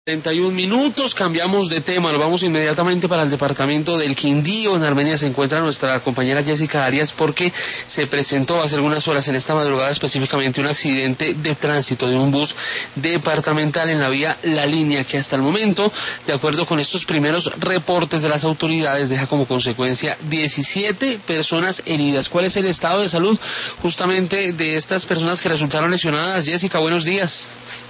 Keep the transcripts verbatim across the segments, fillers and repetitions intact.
treinta y un minutos, cambiamos de tema, nos vamos inmediatamente para el departamento del Quindío. En Armenia se encuentra nuestra compañera Jessica Arias porque se presentó hace algunas horas en esta madrugada específicamente un accidente de tránsito de un bus departamental en la vía La Línea, que hasta el momento, de acuerdo con estos primeros reportes de las autoridades, deja como consecuencia diecisiete personas heridas. ¿Cuál es el estado de salud justamente de estas personas que resultaron lesionadas? Jessica, buenos días.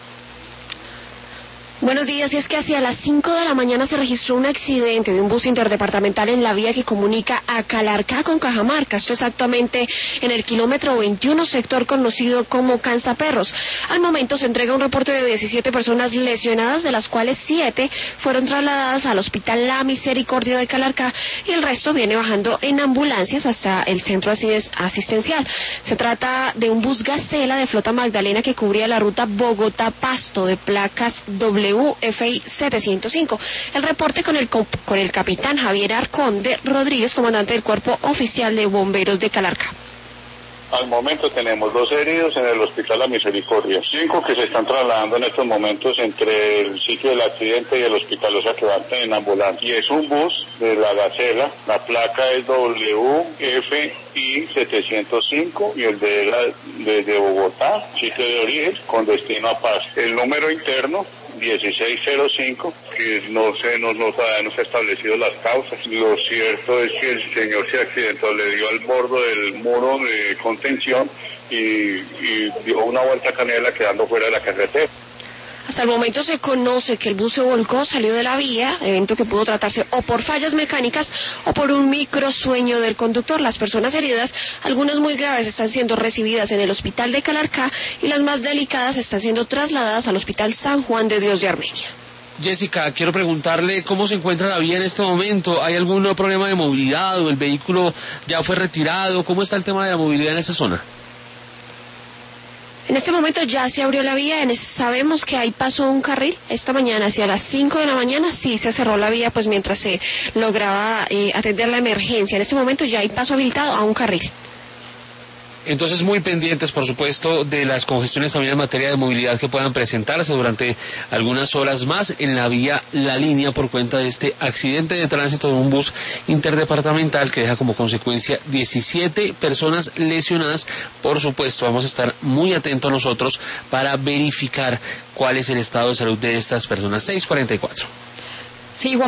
Buenos días, y es que hacia las cinco de la mañana se registró un accidente de un bus interdepartamental en la vía que comunica a Calarcá con Cajamarca, esto exactamente en el kilómetro veintiuno, sector conocido como Cansaperros. Al momento se entrega un reporte de diecisiete personas lesionadas, de las cuales siete fueron trasladadas al Hospital La Misericordia de Calarcá y el resto viene bajando en ambulancias hasta el centro asistencial. Se trata de un bus Gacela de flota Magdalena que cubría la ruta Bogotá-Pasto de placas W F I setecientos cinco. El reporte con el, con el capitán Javier Arconde Rodríguez, comandante del Cuerpo Oficial de Bomberos de Calarcá. Al momento tenemos dos heridos en el Hospital La Misericordia, cinco que se están trasladando en estos momentos entre el sitio del accidente y el hospital, o sea que van en ambulancia. Y es un bus de la Gacela, la placa es W F I setecientos cinco y el de, la, de, de Bogotá, sitio de origen, con destino a Paz. El número interno dieciséis cero cinco, que no se nos, nos ha establecido las causas. Lo cierto es que el señor se accidentó, le dio al borde del muro de contención y, y dio una vuelta canela quedando fuera de la carretera. Hasta el momento se conoce que el bus se volcó, salió de la vía, evento que pudo tratarse o por fallas mecánicas o por un microsueño del conductor. Las personas heridas, algunas muy graves, están siendo recibidas en el Hospital de Calarcá y las más delicadas están siendo trasladadas al Hospital San Juan de Dios de Armenia. Jessica, quiero preguntarle cómo se encuentra la vía en este momento. ¿Hay algún problema de movilidad o el vehículo ya fue retirado? ¿Cómo está el tema de la movilidad en esa zona? En este momento ya se abrió la vía, en, sabemos que ahí pasó un carril esta mañana, hacia las cinco de la mañana sí se cerró la vía pues mientras se lograba eh, atender la emergencia. En este momento ya hay paso habilitado a un carril. Entonces muy pendientes, por supuesto, de las congestiones también en materia de movilidad que puedan presentarse durante algunas horas más en la vía La Línea por cuenta de este accidente de tránsito de un bus interdepartamental que deja como consecuencia diecisiete personas lesionadas. Por supuesto, vamos a estar muy atentos nosotros para verificar cuál es el estado de salud de estas personas. seis cuarenta y cuatro. Sí, Juan.